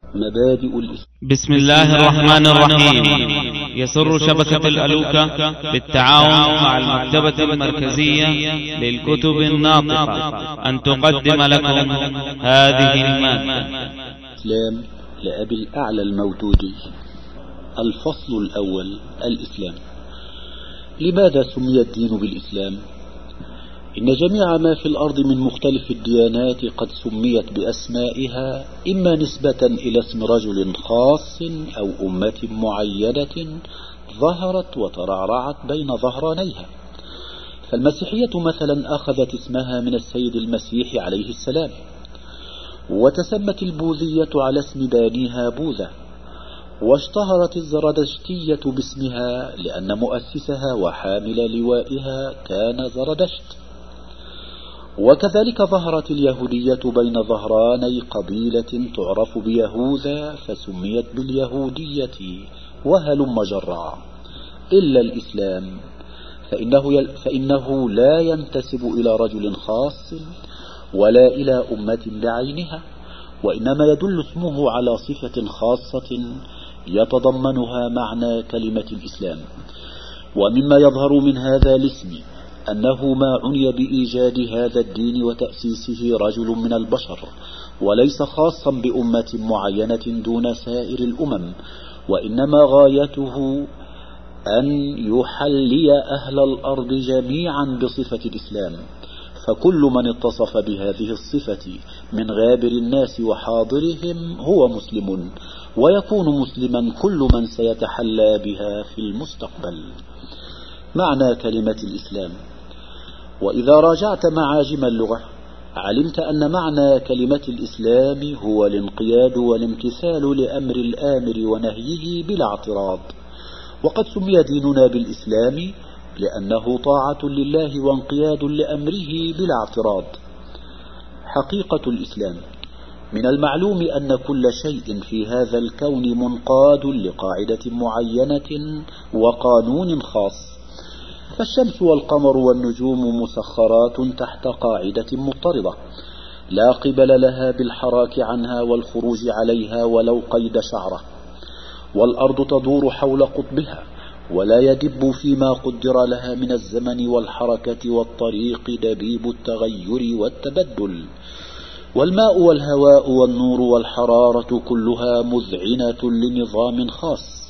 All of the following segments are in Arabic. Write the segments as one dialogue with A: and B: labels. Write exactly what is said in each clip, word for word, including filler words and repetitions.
A: مبادئ الإسلام.
B: بسم الله الرحمن الرحيم. يسر شبكة الألوكة بالتعاون مع المكتبة المركزية للكتب الناطقة أن تقدم لكم هذه المادة.
A: الإسلام لأبي الأعلى الموتودي. الفصل الأول: الإسلام. لماذا سمي الدين بالإسلام؟ إن جميع ما في الأرض من مختلف الديانات قد سميت بأسمائها، إما نسبة إلى اسم رجل خاص أو أمة معينة ظهرت وترعرعت بين ظهرانيها. فالمسيحية مثلا أخذت اسمها من السيد المسيح عليه السلام، وتسمت البوذية على اسم بانيها بوذا، واشتهرت الزردشتية باسمها لأن مؤسسها وحامل لوائها كان زردشت. وكذلك ظهرت اليهودية بين ظهراني قبيلة تعرف بيهوذا فسميت باليهودية، وهلم جرا. إلا الإسلام فإنه, يل فإنه لا ينتسب إلى رجل خاص ولا إلى أمة بعينها، وإنما يدل اسمه على صفة خاصة يتضمنها معنى كلمة الإسلام. ومما يظهر من هذا الاسم أنه ما عني بإيجاد هذا الدين وتأسيسه رجل من البشر، وليس خاصا بأمة معينة دون سائر الأمم، وإنما غايته أن يحلي أهل الأرض جميعا بصفة الإسلام. فكل من اتصف بهذه الصفة من غابر الناس وحاضرهم هو مسلم، ويكون مسلما كل من سيتحلى بها في المستقبل. معنى كلمة الإسلام: وإذا راجعت معاجم اللغة علمت أن معنى كلمة الإسلام هو الانقياد والامتثال لأمر الآمر ونهيه بلا اعتراض. وقد سمي ديننا بالإسلام لأنه طاعة لله وانقياد لأمره بلا اعتراض. حقيقة الإسلام: من المعلوم أن كل شيء في هذا الكون منقاد لقاعدة معينة وقانون خاص، فالشمس والقمر والنجوم مسخرات تحت قاعدة مضطردة لا قبل لها بالحراك عنها والخروج عليها ولو قيد شعرة. والأرض تدور حول قطبها ولا يدب فيما قدر لها من الزمن والحركة والطريق دبيب التغير والتبدل. والماء والهواء والنور والحرارة كلها مذعنة لنظام خاص.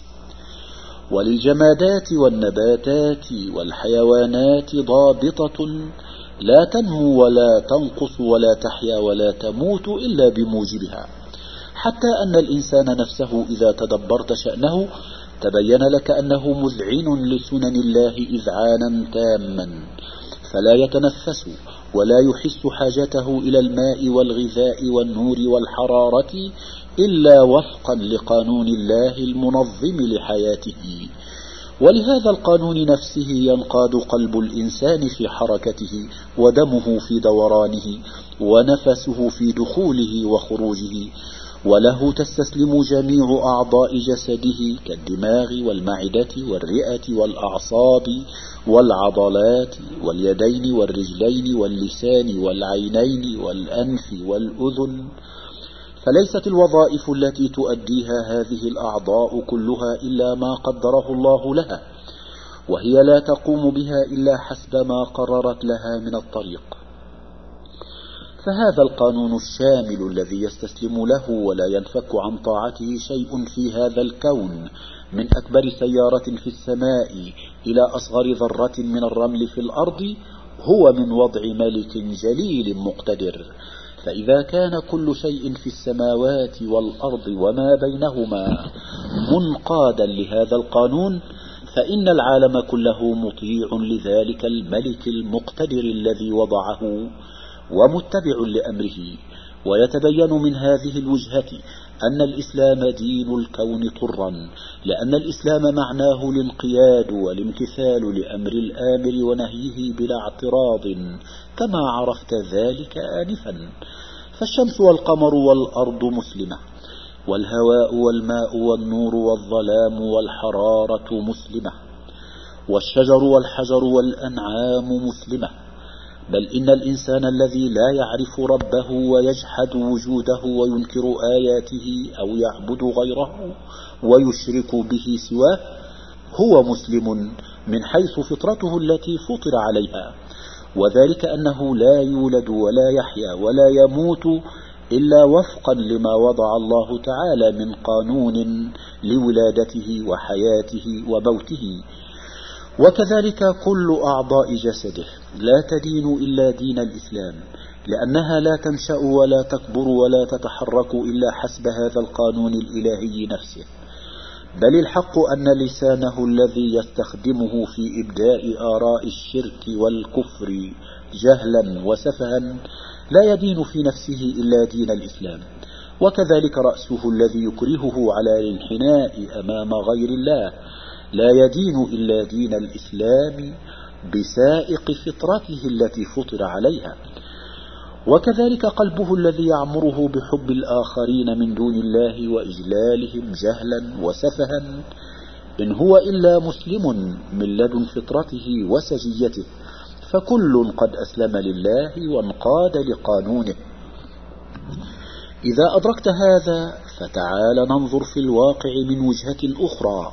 A: وللجمادات والنباتات والحيوانات ضابطة لا تنمو ولا تنقص ولا تحيا ولا تموت إلا بموجبها، حتى أن الإنسان نفسه إذا تدبرت شأنه تبين لك أنه مذعن لسنن الله إذعانا تاما، فلا يتنفس ولا يحس حاجته إلى الماء والغذاء والنور والحرارة إلا وفقا لقانون الله المنظم لحياته. ولهذا القانون نفسه ينقاد قلب الإنسان في حركته، ودمه في دورانه، ونفسه في دخوله وخروجه، وله تستسلم جميع أعضاء جسده كالدماغ والمعدة والرئة والأعصاب والعضلات واليدين والرجلين واللسان والعينين والأنف والأذن. فليست الوظائف التي تؤديها هذه الأعضاء كلها إلا ما قدره الله لها، وهي لا تقوم بها إلا حسب ما قررت لها من الطريق. فهذا القانون الشامل الذي يستسلم له ولا ينفك عن طاعته شيء في هذا الكون، من أكبر سيارة في السماء إلى أصغر ذرة من الرمل في الأرض، هو من وضع ملك جليل مقتدر. فإذا كان كل شيء في السماوات والأرض وما بينهما منقادا لهذا القانون، فإن العالم كله مطيع لذلك الملك المقتدر الذي وضعه ومتبع لأمره. ويتبين من هذه الوجهة أن الإسلام دين الكون طرا، لأن الإسلام معناه الانقياد والامتثال لأمر الآمر ونهيه بلا اعتراض، كما عرفت ذلك آنفا. فالشمس والقمر والأرض مسلمة، والهواء والماء والنور والظلام والحرارة مسلمة، والشجر والحجر والأنعام مسلمة، بل إن الإنسان الذي لا يعرف ربه ويجحد وجوده وينكر آياته أو يعبد غيره ويشرك به سواه هو مسلم من حيث فطرته التي فطر عليها، وذلك أنه لا يولد ولا يحيا ولا يموت إلا وفقا لما وضع الله تعالى من قانون لولادته وحياته وموته. وكذلك كل أعضاء جسده لا تدين إلا دين الإسلام، لأنها لا تنشأ ولا تكبر ولا تتحرك إلا حسب هذا القانون الإلهي نفسه. بل الحق أن لسانه الذي يستخدمه في إبداء آراء الشرك والكفر جهلا وسفها لا يدين في نفسه إلا دين الإسلام، وكذلك رأسه الذي يكرهه على الانحناء أمام غير الله لا يدين إلا دين الإسلام بسائق فطرته التي فطر عليها. وكذلك قلبه الذي يعمره بحب الآخرين من دون الله وإجلالهم جهلا وسفها إن هو إلا مسلم من لدن فطرته وسجيته، فكل قد أسلم لله وانقاد لقانونه. إذا أدركت هذا فتعال ننظر في الواقع من وجهة أخرى.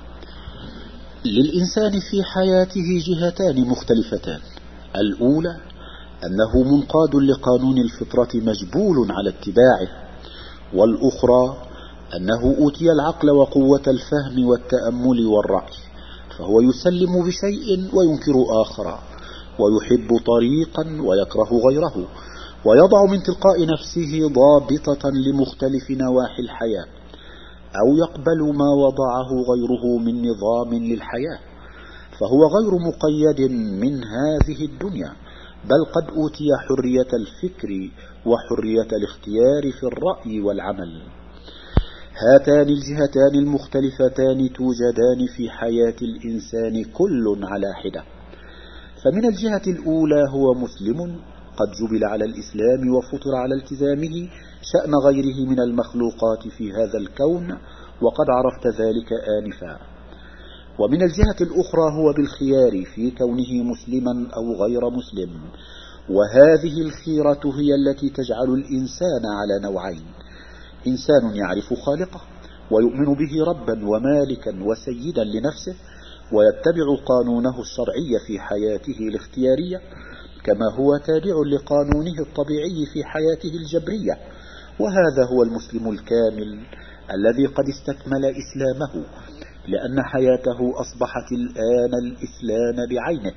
A: للإنسان في حياته جهتان مختلفتان، الأولى أنه منقاد لقانون الفطرة مجبول على اتباعه، والأخرى أنه أوتي العقل وقوة الفهم والتأمل والرأي، فهو يسلم بشيء وينكر آخر، ويحب طريقا ويكره غيره، ويضع من تلقاء نفسه ضابطة لمختلف نواحي الحياة، أو يقبل ما وضعه غيره من نظام للحياة، فهو غير مقيد من هذه الدنيا، بل قد أوتي حرية الفكر وحرية الاختيار في الرأي والعمل. هاتان الجهتان المختلفتان توجدان في حياة الإنسان كل على حدة. فمن الجهة الأولى هو مسلم قد جبل على الإسلام وفطر على التزامه شأن غيره من المخلوقات في هذا الكون، وقد عرفت ذلك آنفا. ومن الجهة الأخرى هو بالخيار في كونه مسلما أو غير مسلم، وهذه الخيرة هي التي تجعل الإنسان على نوعين: إنسان يعرف خالقه ويؤمن به ربا ومالكا وسيدا لنفسه ويتبع قانونه الشرعي في حياته الاختيارية كما هو تابع لقانونه الطبيعي في حياته الجبرية، وهذا هو المسلم الكامل الذي قد استكمل إسلامه، لأن حياته أصبحت الآن الإسلام بعينه،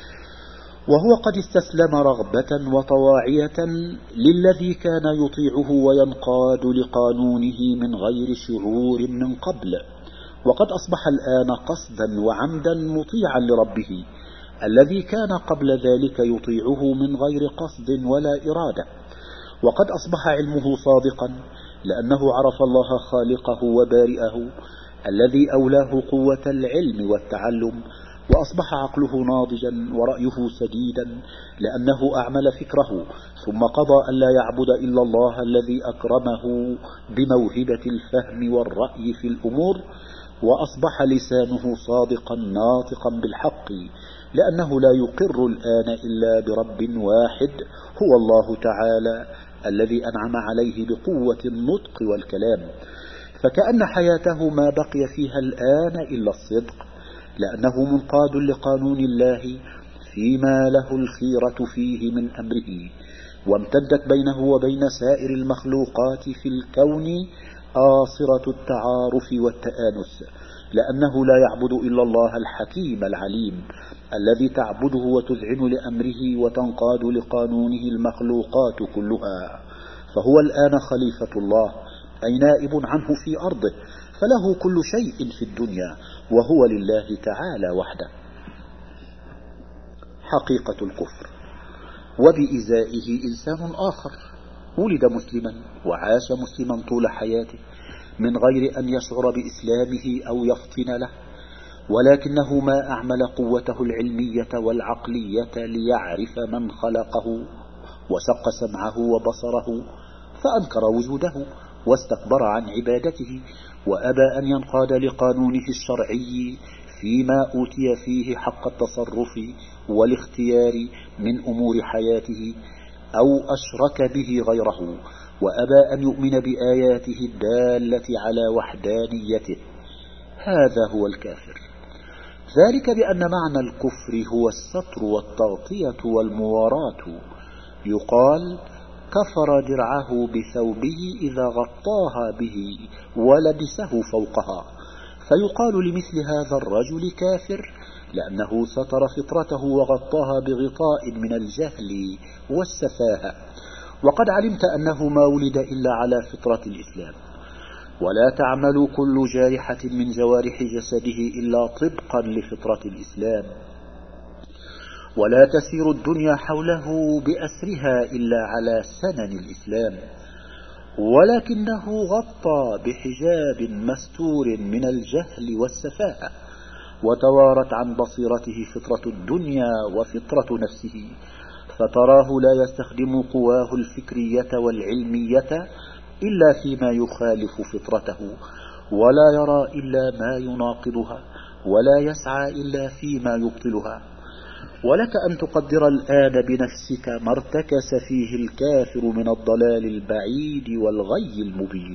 A: وهو قد استسلم رغبة وطواعية للذي كان يطيعه وينقاد لقانونه من غير شعور من قبل، وقد أصبح الآن قصدا وعمدا مطيعا لربه الذي كان قبل ذلك يطيعه من غير قصد ولا إرادة. وقد أصبح علمه صادقا لأنه عرف الله خالقه وبارئه الذي أولاه قوة العلم والتعلم، وأصبح عقله ناضجا ورأيه سديدا لأنه أعمل فكره، ثم قضى أن لا يعبد إلا الله الذي أكرمه بموهبة الفهم والرأي في الأمور، وأصبح لسانه صادقا ناطقا بالحق لأنه لا يقر الآن إلا برب واحد هو الله تعالى الذي أنعم عليه بقوة النطق والكلام، فكأن حياته ما بقي فيها الآن إلا الصدق، لأنه منقاد لقانون الله فيما له الخيرة فيه من أمره، وامتدت بينه وبين سائر المخلوقات في الكون آصرة التعارف والتآنس، لأنه لا يعبد إلا الله الحكيم العليم الذي تعبده وتذعن لأمره وتنقاد لقانونه المخلوقات كلها، فهو الآن خليفة الله أي نائب عنه في أرضه، فله كل شيء في الدنيا وهو لله تعالى وحده. حقيقة الكفر. وبإزائه إنسان آخر ولد مسلما وعاش مسلما طول حياته من غير أن يشعر بإسلامه أو يفطن له، ولكنه ما أعمل قوته العلمية والعقلية ليعرف من خلقه وشق سمعه وبصره، فأنكر وجوده واستكبر عن عبادته، وأبى أن ينقاد لقانونه الشرعي فيما أوتي فيه حق التصرف والاختيار من أمور حياته أو أشرك به غيره وأبى أن يؤمن بآياته الدالة على وحدانيته، هذا هو الكافر. ذلك بأن معنى الكفر هو الستر والتغطية والمواراة. يقال كفر درعه بثوبه إذا غطاها به ولبسه فوقها، فيقال لمثل هذا الرجل كافر لأنه ستر فطرته وغطاها بغطاء من الجهل والسفاهة. وقد علمت أنه ما ولد إلا على فطرة الإسلام، ولا تعمل كل جارحة من جوارح جسده إلا طبقا لفطرة الإسلام، ولا تسير الدنيا حوله بأسرها إلا على سنن الإسلام، ولكنه غطى بحجاب مستور من الجهل والسفاهة، وتوارت عن بصيرته فطرة الدنيا وفطرة نفسه، فتراه لا يستخدم قواه الفكرية والعلمية إلا فيما يخالف فطرته، ولا يرى إلا ما يناقضها، ولا يسعى إلا فيما يبطلها. ولك أن تقدر الآن بنفسك ما ارتكس فيه الكافر من الضلال البعيد والغي المبين.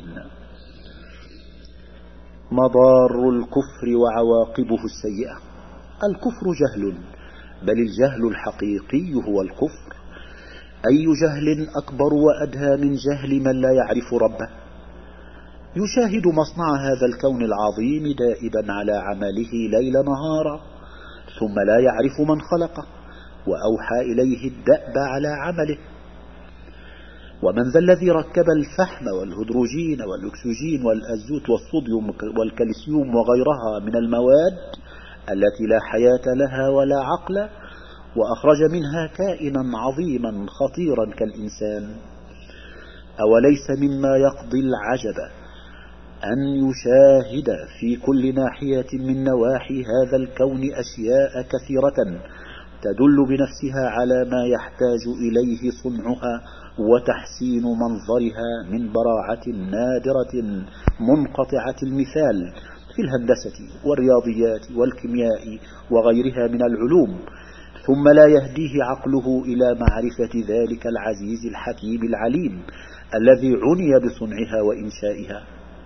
A: مضار الكفر وعواقبه السيئة. الكفر جهل، بل الجهل الحقيقي هو الكفر. أي جهل أكبر وأدهى من جهل من لا يعرف ربه؟ يشاهد مصنع هذا الكون العظيم دائبا على عمله ليل نهارا، ثم لا يعرف من خلقه وأوحى إليه الدأب على عمله. ومن ذا الذي ركب الفحم والهيدروجين والأكسجين والأزوت والصوديوم والكالسيوم وغيرها من المواد التي لا حياة لها ولا عقل، وأخرج منها كائنا عظيما خطيرا كالإنسان؟ أوليس مما يقضي العجب أن يشاهد في كل ناحية من نواحي هذا الكون أشياء كثيرة تدل بنفسها على ما يحتاج إليه صنعها وتحسين منظرها من براعة نادرة منقطعة المثال في الهندسة والرياضيات والكيمياء وغيرها من العلوم، ثم لا يهديه عقله إلى معرفة ذلك العزيز الحكيم العليم الذي عني بصنعها وإنشائها.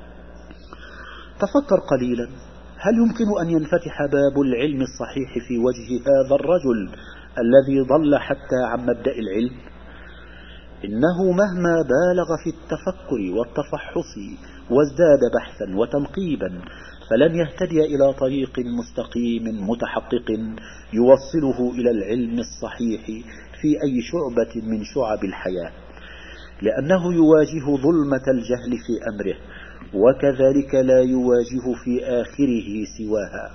A: تفكر قليلا، هل يمكن أن ينفتح باب العلم الصحيح في وجه هذا الرجل الذي ضل حتى عن مبدأ العلم؟ إنه مهما بالغ في التفكر والتفحص وازداد بحثا وتنقيبا فلن يهتدي إلى طريق مستقيم متحقق يوصله إلى العلم الصحيح في أي شعبة من شعب الحياة، لأنه يواجه ظلمة الجهل في أمره، وكذلك لا يواجه في آخره سواها.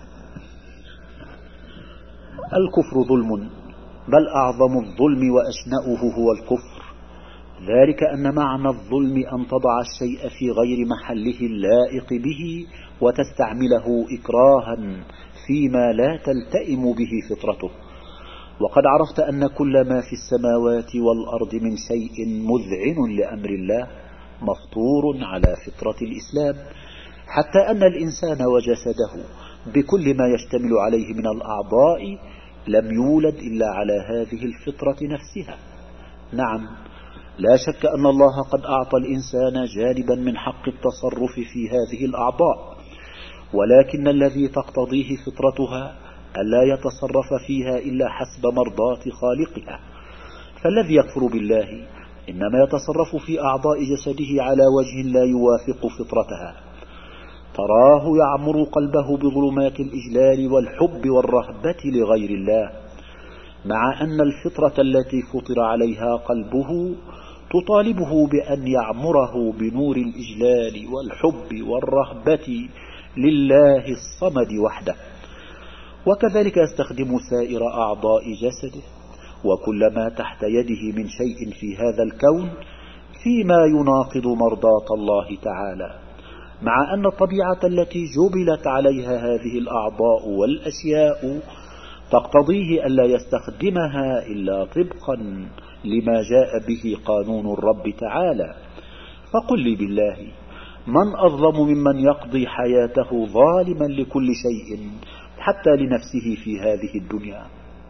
A: الكفر ظلم، بل أعظم الظلم وأشنأه هو الكفر. ذلك أن معنى الظلم أن تضع الشيء في غير محله اللائق به وتستعمله إكراها فيما لا تلتئم به فطرته. وقد عرفت أن كل ما في السماوات والأرض من شيء مذعن لأمر الله مفطور على فطرة الإسلام، حتى أن الإنسان وجسده بكل ما يشتمل عليه من الأعضاء لم يولد إلا على هذه الفطرة نفسها. نعم، لا شك أن الله قد أعطى الإنسان جانبا من حق التصرف في هذه الأعضاء، ولكن الذي تقتضيه فطرتها ألا يتصرف فيها إلا حسب مرضاة خالقها. فالذي يكفر بالله إنما يتصرف في أعضاء جسده على وجه لا يوافق فطرتها. تراه يعمر قلبه بظلمات الإجلال والحب والرهبة لغير الله، مع أن الفطرة التي فطر عليها قلبه تطالبه بأن يعمره بنور الإجلال والحب والرهبة لله الصمد وحده. وكذلك يستخدم سائر أعضاء جسده وكل ما تحت يده من شيء في هذا الكون فيما يناقض مرضاة الله تعالى، مع أن الطبيعة التي جبلت عليها هذه الأعضاء والأشياء تقتضيه ألا يستخدمها إلا طبقا لما جاء به قانون الرب تعالى. فقل لي بالله، من أظلم ممن يقضي حياته ظالما لكل شيء حتى لنفسه في هذه الدنيا.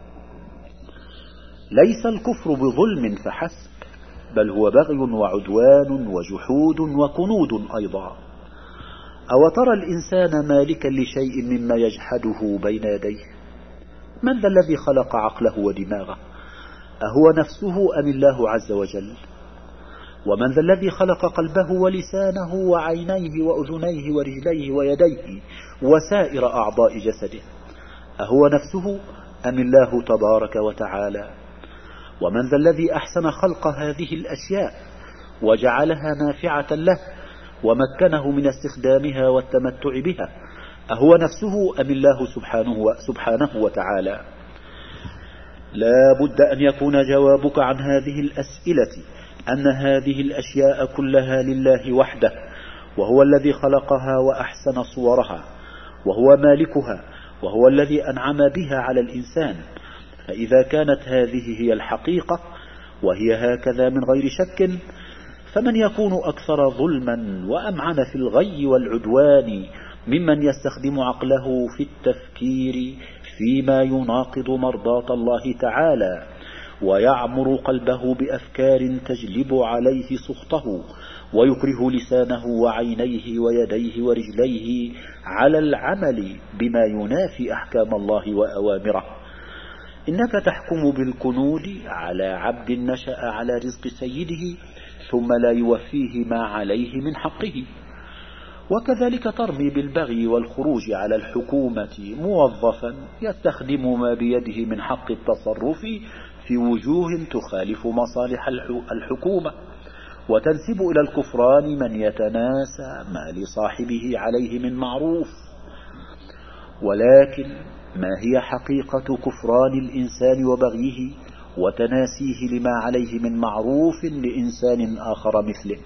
A: ليس الكفر بظلم فحسب، بل هو بغي وعدوان وجحود وكنود أيضا. أو ترى الإنسان مالكا لشيء مما يجحده بين يديه؟ من ذا الذي خلق عقله ودماغه؟ أهو نفسه أم الله عز وجل؟ ومن ذا الذي خلق قلبه ولسانه وعينيه وأذنيه ورجليه ويديه وسائر أعضاء جسده؟ أهو نفسه أم الله تبارك وتعالى؟ ومن ذا الذي أحسن خلق هذه الأشياء وجعلها نافعة له ومكنه من استخدامها والتمتع بها؟ أهو نفسه أم الله سبحانه, سبحانه وتعالى؟ لا بد أن يكون جوابك عن هذه الأسئلة أن هذه الأشياء كلها لله وحده، وهو الذي خلقها وأحسن صورها، وهو مالكها، وهو الذي أنعم بها على الإنسان. فإذا كانت هذه هي الحقيقة وهي هكذا من غير شك، فمن يكون أكثر ظلما وأمعن في الغي والعدوان ممن يستخدم عقله في التفكير فيما يناقض مرضاة الله تعالى، ويعمر قلبه بأفكار تجلب عليه سخطه، ويكره لسانه وعينيه ويديه ورجليه على العمل بما ينافي أحكام الله وأوامره. إنك تحكم بالكنود على عبد نشأ على رزق سيده ثم لا يوفيه ما عليه من حقه، وكذلك ترمي بالبغي والخروج على الحكومة موظفا يستخدم ما بيده من حق التصرف في وجوه تخالف مصالح الحكومة، وتنسب إلى الكفران من يتناسى ما لصاحبه عليه من معروف. ولكن ما هي حقيقة كفران الإنسان وبغيه وتناسيه لما عليه من معروف لإنسان آخر مثله؟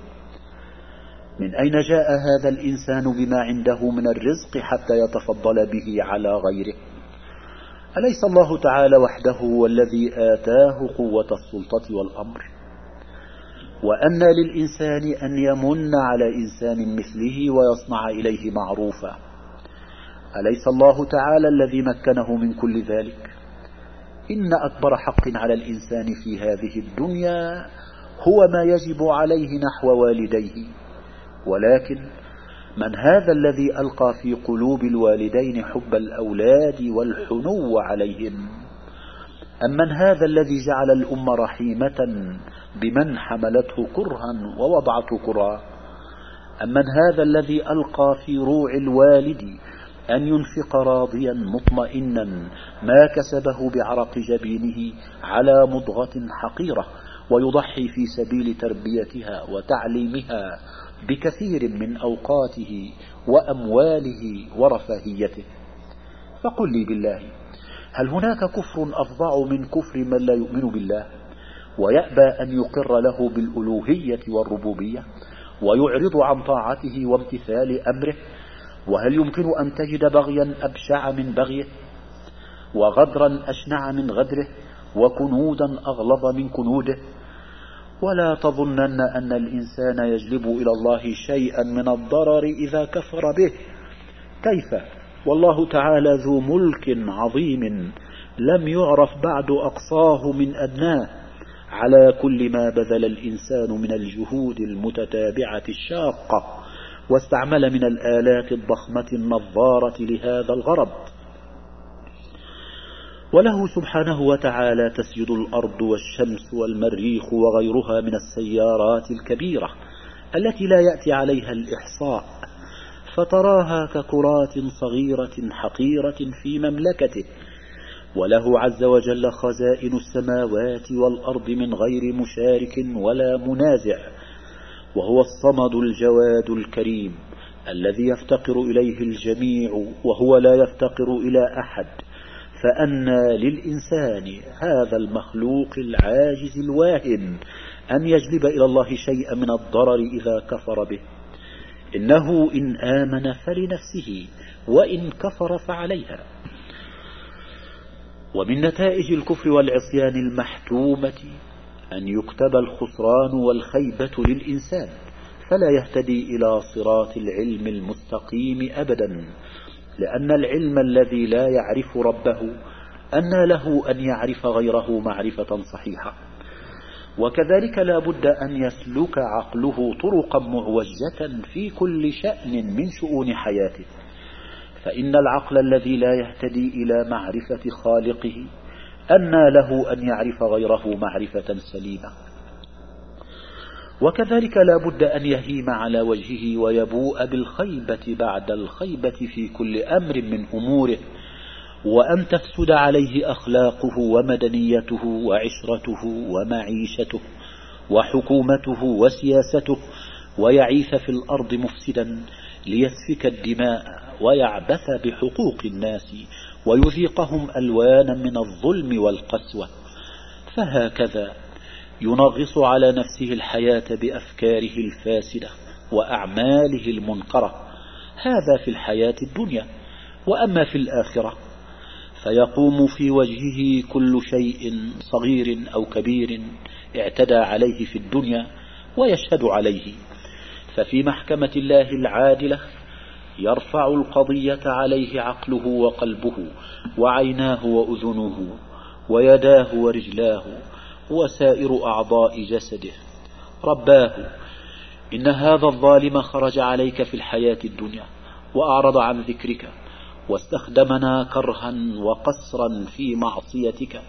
A: من أين جاء هذا الإنسان بما عنده من الرزق حتى يتفضل به على غيره؟ أليس الله تعالى وحده هو الذي آتاه قوة السلطة والأمر؟ وأن للإنسان أن يمن على إنسان مثله ويصنع إليه معروفا؟ أليس الله تعالى الذي مكنه من كل ذلك؟ إن أكبر حق على الإنسان في هذه الدنيا هو ما يجب عليه نحو والديه. ولكن من هذا الذي ألقى في قلوب الوالدين حب الأولاد والحنو عليهم؟ أم من هذا الذي جعل الأم رحيمة بمن حملته كرها ووضعته كرها؟ أم من هذا الذي ألقى في روع الوالد أن ينفق راضيا مطمئنا ما كسبه بعرق جبينه على مضغة حقيرة، ويضحي في سبيل تربيتها وتعليمها بكثير من أوقاته وأمواله ورفاهيته؟ فقل لي بالله، هل هناك كفر أفظع من كفر من لا يؤمن بالله ويأبى أن يقر له بالألوهية والربوبية ويعرض عن طاعته وامتثال أمره؟ وهل يمكن أن تجد بغيا أبشع من بغيه، وغدرا أشنع من غدره، وكنودا أغلظ من كنوده؟ ولا تظنن أن الإنسان يجلب إلى الله شيئا من الضرر إذا كفر به. كيف والله تعالى ذو ملك عظيم لم يعرف بعد أقصاه من أدناه، على كل ما بذل الإنسان من الجهود المتتابعة الشاقة واستعمل من الآلات الضخمة النظارة لهذا الغرض. وله سبحانه وتعالى تسجد الأرض والشمس والمريخ وغيرها من السيارات الكبيرة التي لا يأتي عليها الإحصاء، فتراها ككرات صغيرة حقيرة في مملكته. وله عز وجل خزائن السماوات والأرض من غير مشارك ولا منازع، وهو الصمد الجواد الكريم الذي يفتقر إليه الجميع وهو لا يفتقر إلى أحد. فأنى للإنسان هذا المخلوق العاجز الواهن أن يجلب إلى الله شيئا من الضرر إذا كفر به؟ إنه إن آمن فلنفسه وإن كفر فعليها. ومن نتائج الكفر والعصيان المحتومة أن يكتب الخسران والخيبة للإنسان، فلا يهتدي إلى صراط العلم المستقيم أبدا، لأن العلم الذي لا يعرف ربه أن له أن يعرف غيره معرفة صحيحة. وكذلك لا بد أن يسلك عقله طرقا معوجة في كل شأن من شؤون حياته، فإن العقل الذي لا يهتدي إلى معرفة خالقه أن له أن يعرف غيره معرفة سليمة. وكذلك لا بد أن يهيم على وجهه ويبوء بالخيبة بعد الخيبة في كل أمر من أموره، وأن تفسد عليه أخلاقه ومدنيته وعشرته ومعيشته وحكومته وسياسته، ويعيث في الأرض مفسدا ليسفك الدماء ويعبث بحقوق الناس ويذيقهم ألوانا من الظلم والقسوة. فهكذا ينغص على نفسه الحياة بأفكاره الفاسدة وأعماله المنكرة، هذا في الحياة الدنيا. وأما في الآخرة فيقوم في وجهه كل شيء صغير أو كبير اعتدى عليه في الدنيا ويشهد عليه، ففي محكمة الله العادلة يرفع القضية عليه عقله وقلبه وعيناه وأذنه ويداه ورجلاه وسائر أعضاء جسده. رباه، إن هذا الظالم خرج عليك في الحياة الدنيا وأعرض عن ذكرك واستخدمنا كرها وقسرا في معصيتك.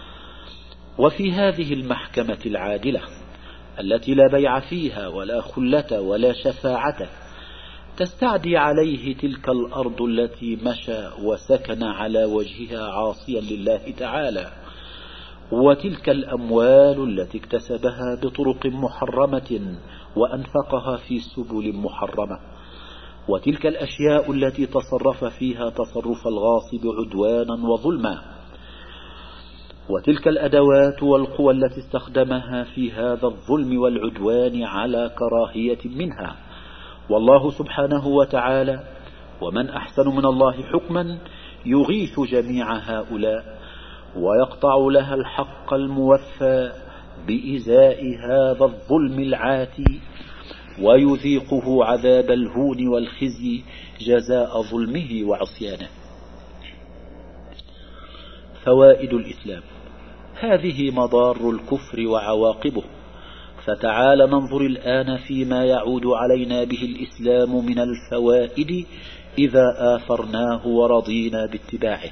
A: وفي هذه المحكمة العادلة التي لا بيع فيها ولا خلة ولا شفاعة تستعدي عليه تلك الأرض التي مشى وسكن على وجهها عاصيا لله تعالى، وتلك الأموال التي اكتسبها بطرق محرمة وأنفقها في سبل محرمة، وتلك الأشياء التي تصرف فيها تصرف الغاصب عدوانا وظلما، وتلك الأدوات والقوى التي استخدمها في هذا الظلم والعدوان على كراهية منها. والله سبحانه وتعالى ومن أحسن من الله حكما يغيث جميع هؤلاء ويقطع لها الحق الموفى بإزاء هذا الظلم العاتي، ويذيقه عذاب الهون والخزي جزاء ظلمه وعصيانه. فوائد الإسلام: هذه مضار الكفر وعواقبه، فتعال ننظر الآن فيما يعود علينا به الإسلام من الفوائد إذا آثرناه ورضينا باتباعه.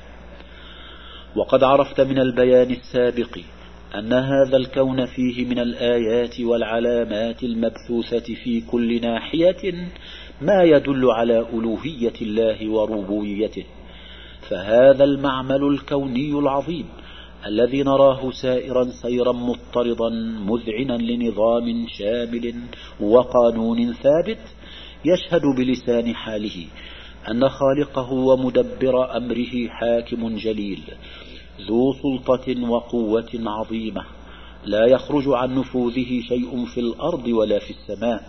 A: وقد عرفت من البيان السابق أن هذا الكون فيه من الآيات والعلامات المبثوثة في كل ناحية ما يدل على ألوهية الله وربوبيته، فهذا المعمل الكوني العظيم الذي نراه سائرا سيرا مضطردا مذعنا لنظام شامل وقانون ثابت يشهد بلسان حاله أن خالقه ومدبر أمره حاكم جليل ذو سلطة وقوة عظيمة لا يخرج عن نفوذه شيء في الأرض ولا في السماء.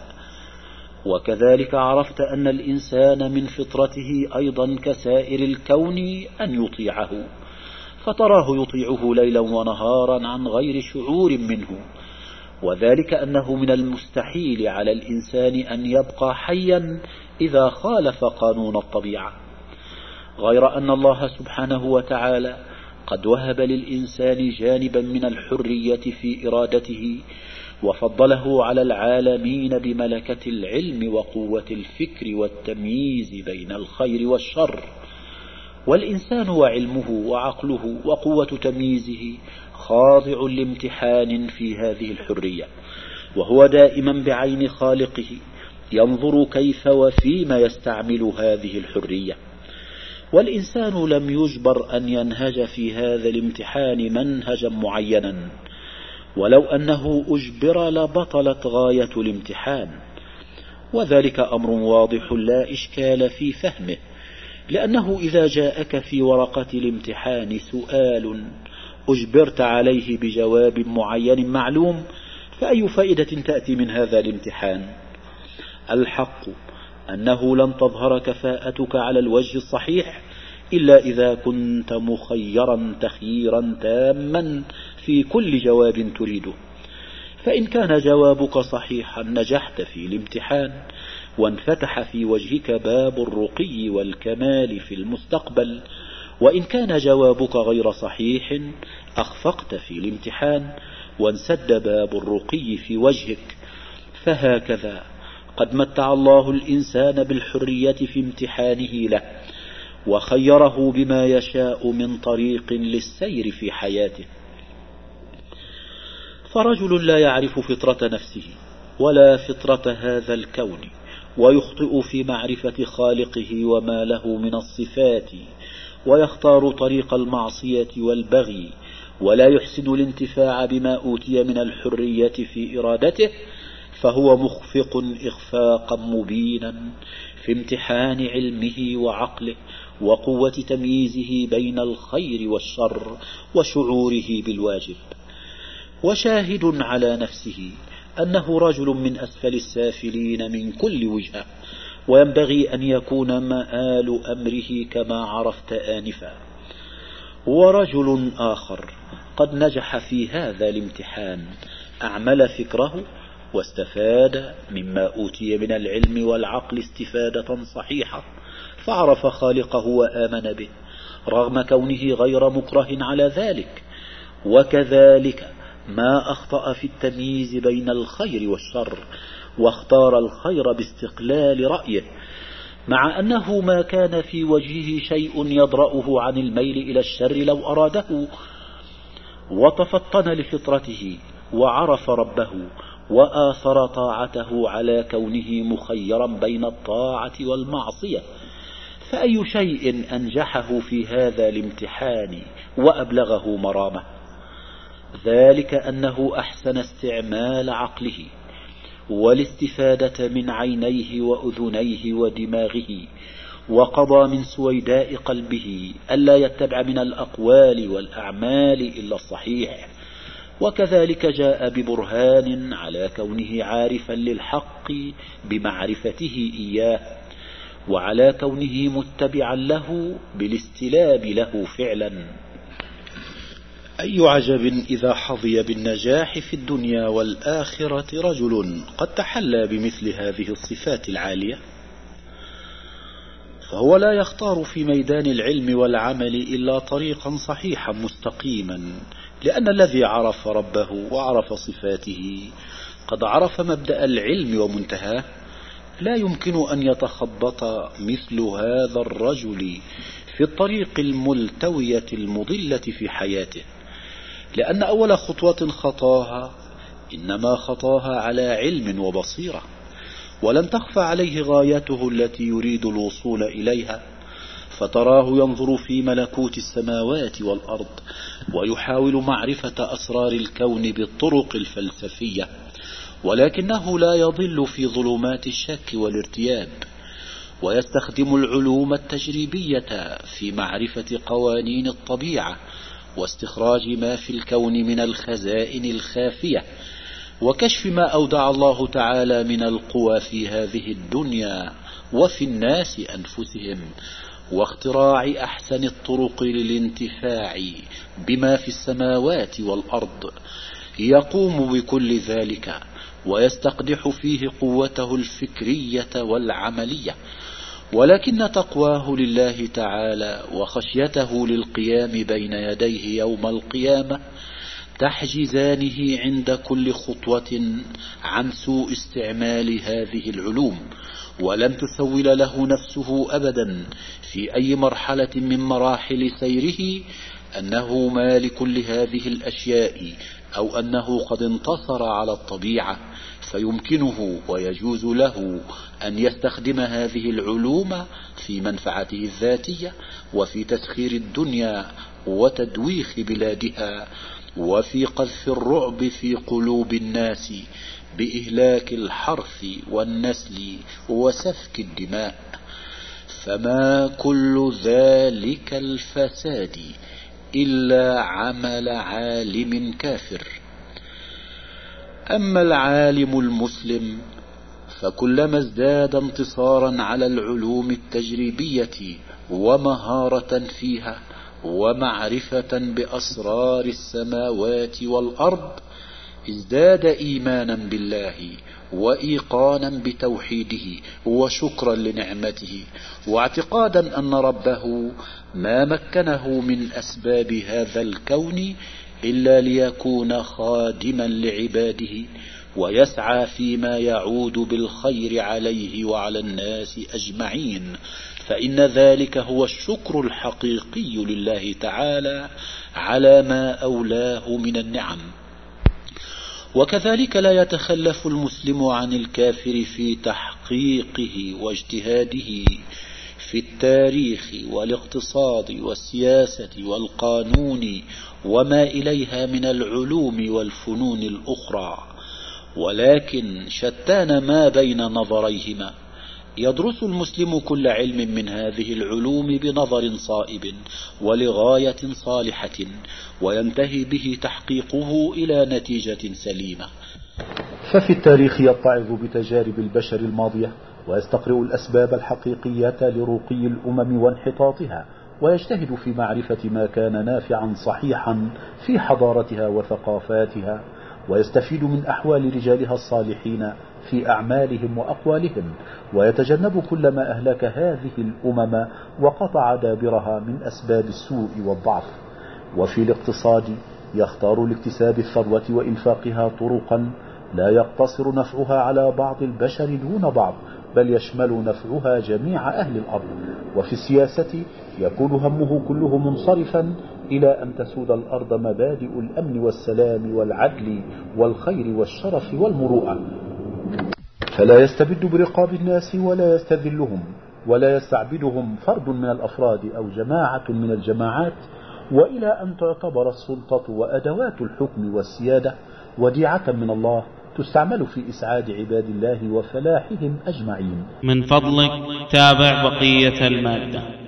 A: وكذلك عرفت أن الإنسان من فطرته أيضا كسائر الكون أن يطيعه، فتراه يطيعه ليلا ونهارا عن غير شعور منه، وذلك أنه من المستحيل على الإنسان أن يبقى حيا إذا خالف قانون الطبيعة، غير أن الله سبحانه وتعالى قد وهب للإنسان جانبا من الحرية في إرادته، وفضله على العالمين بملكة العلم وقوة الفكر والتمييز بين الخير والشر. والإنسان وعلمه وعقله وقوة تمييزه خاضع لامتحان في هذه الحرية، وهو دائما بعين خالقه ينظر كيف وفيما يستعمل هذه الحرية. والإنسان لم يجبر أن ينهج في هذا الامتحان منهجا معينا، ولو أنه أجبر لبطلت غاية الامتحان، وذلك أمر واضح لا إشكال في فهمه، لأنه إذا جاءك في ورقة الامتحان سؤال أجبرت عليه بجواب معين معلوم، فأي فائدة تأتي من هذا الامتحان؟ الحق أنه لن تظهر كفاءتك على الوجه الصحيح إلا إذا كنت مخيرا تخييرا تاما في كل جواب تريده، فإن كان جوابك صحيحا نجحت في الامتحان، وانفتح في وجهك باب الرقي والكمال في المستقبل. وإن كان جوابك غير صحيح أخفقت في الامتحان وانسد باب الرقي في وجهك. فهكذا قد متع الله الإنسان بالحرية في امتحانه له، وخيره بما يشاء من طريق للسير في حياته. فرجل لا يعرف فطرة نفسه ولا فطرة هذا الكون، ويخطئ في معرفة خالقه وما له من الصفات، ويختار طريق المعصية والبغي، ولا يحسن الانتفاع بما أوتي من الحرية في إرادته، فهو مخفق إخفاقا مبينا في امتحان علمه وعقله وقوة تمييزه بين الخير والشر وشعوره بالواجب. وشاهد على نفسه أنه رجل من أسفل السافلين من كل وجهة، وينبغي أن يكون مآل أمره كما عرفت آنفا. ورجل آخر قد نجح في هذا الامتحان، أعمل فكره واستفاد مما أوتي من العلم والعقل استفادة صحيحة، فعرف خالقه وآمن به رغم كونه غير مكره على ذلك. وكذلك ما أخطأ في التمييز بين الخير والشر، واختار الخير باستقلال رأيه، مع أنه ما كان في وجهه شيء يضرأه عن الميل إلى الشر لو أراده. وتفطن لفطرته وعرف ربه، وآثر طاعته على كونه مخيرا بين الطاعة والمعصية. فأي شيء أنجحه في هذا الامتحان وأبلغه مرامه؟ ذلك أنه أحسن استعمال عقله والاستفادة من عينيه وأذنيه ودماغه، وقضى من سويداء قلبه ألا يتبع من الأقوال والأعمال إلا الصحيح. وكذلك جاء ببرهان على كونه عارفا للحق بمعرفته إياه، وعلى كونه متبعا له بالاستلاب له فعلا. أي عجب إذا حظي بالنجاح في الدنيا والآخرة رجل قد تحلى بمثل هذه الصفات العالية، فهو لا يختار في ميدان العلم والعمل إلا طريقا صحيحا مستقيما، لأن الذي عرف ربه وعرف صفاته قد عرف مبدأ العلم ومنتهاه. لا يمكن أن يتخبط مثل هذا الرجل في الطريق الملتوية المضلة في حياته، لأن أول خطوة خطاها إنما خطاها على علم وبصيرة، ولم تخفى عليه غايته التي يريد الوصول إليها، فتراه ينظر في ملكوت السماوات والأرض ويحاول معرفة أسرار الكون بالطرق الفلسفية، ولكنه لا يضل في ظلمات الشك والارتياب، ويستخدم العلوم التجريبية في معرفة قوانين الطبيعة واستخراج ما في الكون من الخزائن الخافية، وكشف ما أودع الله تعالى من القوى في هذه الدنيا وفي الناس أنفسهم، واختراع أحسن الطرق للانتفاع بما في السماوات والأرض. يقوم بكل ذلك ويستقدح فيه قوته الفكرية والعملية، ولكن تقواه لله تعالى وخشيته للقيام بين يديه يوم القيامة تحجزانه عند كل خطوة عن سوء استعمال هذه العلوم، ولن تسول له نفسه أبدا في أي مرحلة من مراحل سيره أنه مالك لهذه الأشياء، أو أنه قد انتصر على الطبيعة، فيمكنه ويجوز له أن يستخدم هذه العلوم في منفعته الذاتية، وفي تسخير الدنيا وتدويخ بلادها، وفي قذف الرعب في قلوب الناس بإهلاك الحرث والنسل وسفك الدماء. فما كل ذلك الفساد إلا عمل عالم كافر. أما العالم المسلم فكلما ازداد انتصارا على العلوم التجريبية ومهارة فيها ومعرفة بأسرار السماوات والأرض ازداد إيمانا بالله وإيقانا بتوحيده وشكرا لنعمته، واعتقادا أن ربه ما مكنه من أسباب هذا الكون إلا ليكون خادما لعباده ويسعى فيما يعود بالخير عليه وعلى الناس أجمعين، فإن ذلك هو الشكر الحقيقي لله تعالى على ما أولاه من النعم. وكذلك لا يتخلف المسلم عن الكافر في تحقيقه واجتهاده في التاريخ والاقتصاد والسياسة والقانون وما إليها من العلوم والفنون الأخرى، ولكن شتان ما بين نظريهما. يدرس المسلم كل علم من هذه العلوم بنظر صائب ولغاية صالحة، وينتهي به تحقيقه إلى نتيجة سليمة.
C: ففي التاريخ يتعظ بتجارب البشر الماضية، ويستقرئ الأسباب الحقيقية لرقي الأمم وانحطاطها، ويجتهد في معرفة ما كان نافعا صحيحا في حضارتها وثقافاتها، ويستفيد من أحوال رجالها الصالحين في أعمالهم وأقوالهم، ويتجنب كل ما أهلك هذه الأمم وقطع دابرها من أسباب السوء والضعف. وفي الاقتصاد يختار لاكتساب الثروة وإنفاقها طرقا لا يقتصر نفعها على بعض البشر دون بعض، بل يشمل نفعها جميع أهل الأرض. وفي السياسة يكون همه كله منصرفا إلى أن تسود الأرض مبادئ الأمن والسلام والعدل والخير والشرف والمروءة، فلا يستبد برقاب الناس ولا يستذلهم ولا يستعبدهم فرد من الأفراد أو جماعة من الجماعات، وإلى أن تعتبر السلطة وأدوات الحكم والسيادة وديعة من الله تستعمل في إسعاد عباد الله وفلاحهم أجمعين.
B: من فضلك تابع بقية المادة.